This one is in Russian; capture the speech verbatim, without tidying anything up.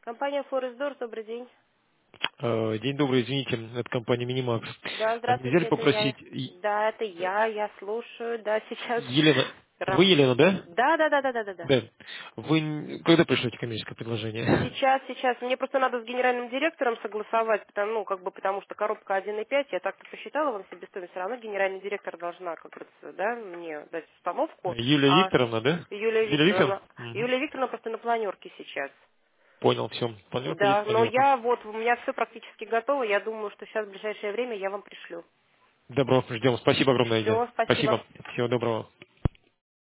Компания Форестдор, добрый день. Э, День добрый, извините, это компания Минимакс. Да, Э, Нельзя здравствуйте, ли это я. попросить Е- Да, это я, я слушаю, да, сейчас. Елена, вы Раб- Елена, да? Да, да, да, да, да, да, да. Да. Вы н- когда пришлете коммерческое предложение? Сейчас, сейчас. Мне просто надо с генеральным директором согласовать, потому, ну, как бы, потому что коробка один и пять, я так-то посчитала вам себестоимость, все равно генеральный директор должна, как говорится, да, мне дать установку, Юлия а Викторовна, да? Юлия Юлия Викторовна? Викторовна, Мгм. Юлия Викторовна просто на планерке сейчас. Понял, все. Планерка есть Да, но планерка. я вот, у меня все практически готово, я думаю, что сейчас в ближайшее время я вам пришлю. Добро, ждем. Спасибо огромное, Елена. Все, спасибо. Спасибо. Всего доброго.